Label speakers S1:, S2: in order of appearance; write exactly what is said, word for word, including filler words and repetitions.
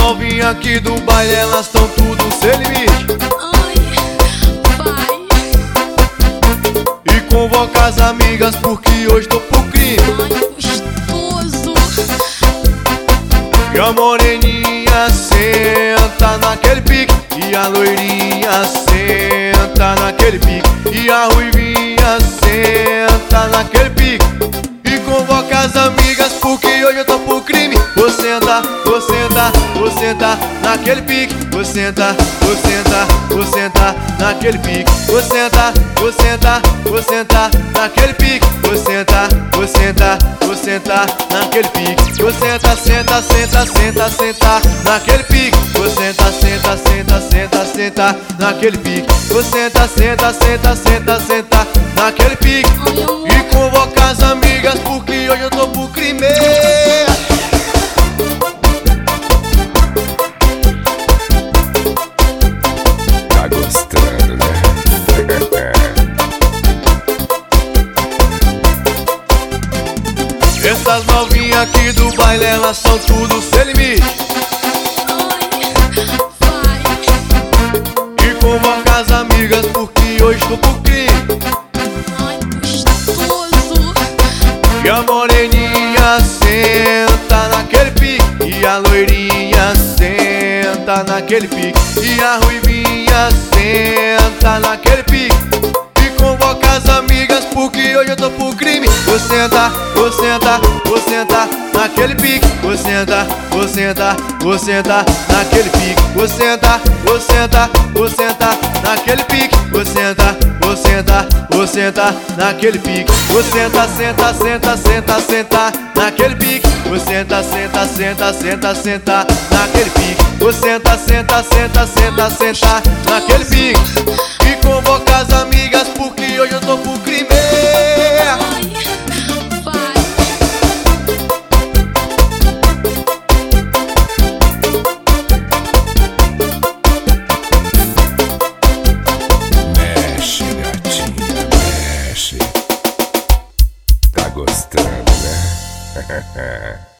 S1: novinhas aqui do baile, elas tão tudo sem limite.
S2: Ai, vai.
S1: E convoca as amigas porque hoje tô pro crime.
S2: Ai, gostoso.
S1: E a moreninha senta naquele pique, e a loirinha senta naquele pique, e a ruivinha senta naquele pique. E convoca as amigas porque hoje eu tô pro crime. Vou sentar, vou sentar, vou sentar naquele pique. Vou sentar, vou sentar, vou sentar naquele pique. Vou sentar, vou sentar, vou sentar naquele pique. Vou sentar, vou sentar, vou sentar naquele pique. Vou sentar, senta, senta, senta, sentar naquele pique. Vou sentar, senta, senta, senta, sentar naquele pique. Vou sentar, senta, senta, senta, sentar naquele pique. E convoca as amigas porque hoje eu tô pro crime.
S3: Tá gostando, né?
S1: Essas novinhas aqui do baile, elas são tudo sem limite.
S2: Ai, vai.
S1: E convoca as amigas porque hoje tô pro crime.
S2: Ai, gostoso.
S1: E a moreninha senta naquele pique, e a loirinha senta naquele pique, e a ruivinha senta naquele pique. E convoca as amigas porque hoje eu tô pro crime. Vou sentar, vou sentar, vou sentar naquele pique. Vou sentar, vou sentar, vou sentar naquele pique. Vou sentar, vou sentar, vou sentar naquele pique. Vou sentar, vou sentar, vou sentar naquele pique. Vou sentar, senta, senta, senta, sentar naquele pique. Vou sentar, senta, senta, senta, sentar naquele pique. Vou sentar, senta, senta, senta, sentar naquele pique. E convoca as amigas